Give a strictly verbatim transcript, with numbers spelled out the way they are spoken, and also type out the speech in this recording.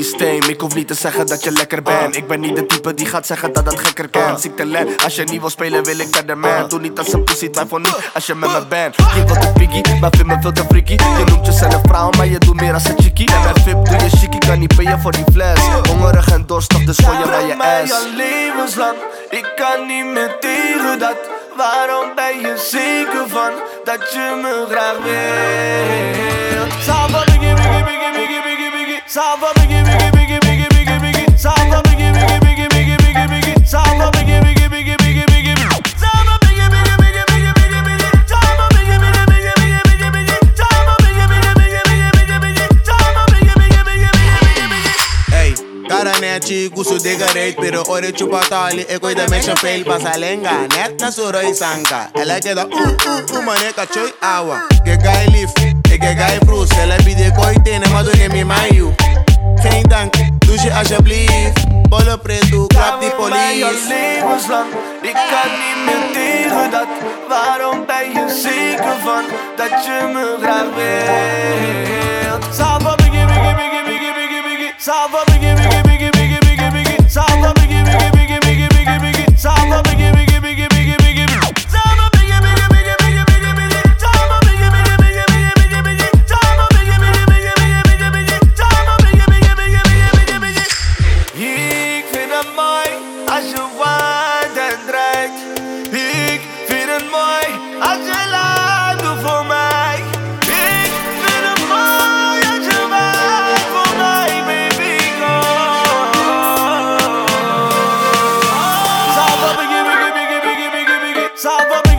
systeem. Ik hoef niet te zeggen dat je lekker bent. Ik ben niet de type die gaat zeggen dat dat gekker kan. Ziektelijn, als je niet wil spelen wil ik verder man. Doe niet als een pussy, twijfel niet als je met me bent. Je wilt een piggy, maar vind me veel te freaky. Je noemt jezelf een vrouw, maar je doet meer als een chickie. En mijn vip doe je chickie, kan niet payen voor die fles. Hongerig en dorstig, dus gooi je bij je ass. Al levenslang, ik kan niet meer tegen dat. Waarom ben je zeker van dat je me graag wilt? Sava biggie biggie biggie biggie biggie biggie. Sava biggie biggie biggie biggie biggie biggie. Sava biggie biggie biggie biggie biggie biggie. Sava biggie biggie biggie biggie biggie biggie. Sava biggie biggie biggie biggie biggie biggie. Sava biggie biggie biggie biggie biggie biggie. Sava biggie biggie biggie biggie biggie biggie. Sava biggie biggie biggie biggie biggie. Hey, Karanechi, gusto de garage, pero ore chupatali, e koi da mecha fail pasa lenga, net na suroi sanka. Ela que da uh uh uh maneca choi awa. Que guy lift, e que guy bruise, ela pide koi tene, maar doe niet mayu. Geen dank, doe je alsjeblieft. Bolle preto, klap die police. Al levenslang, ik kan niet meer tegen dat. Waarom ben je zeker van dat je me graag wilt? Sava biggie biggie biggie biggie biggie biggie. Sava biggie biggie biggie biggie biggie biggie. Sava biggie biggie biggie biggie biggie biggie. Sava biggie biggie biggie biggie biggie biggie. Sava biggie biggie biggie biggie biggie biggie. Sava biggie biggie biggie biggie biggie biggie. Sava biggie biggie biggie biggie biggie biggie. Sava biggie biggie biggie biggie biggie biggie. Ik vind het mooi als je waant en draait. Ik vind het mooi als je laat doet voor mij. Ik vind het mooi als je waait voor mij, baby go. Sava biggie biggie biggie biggie biggie biggie. Sava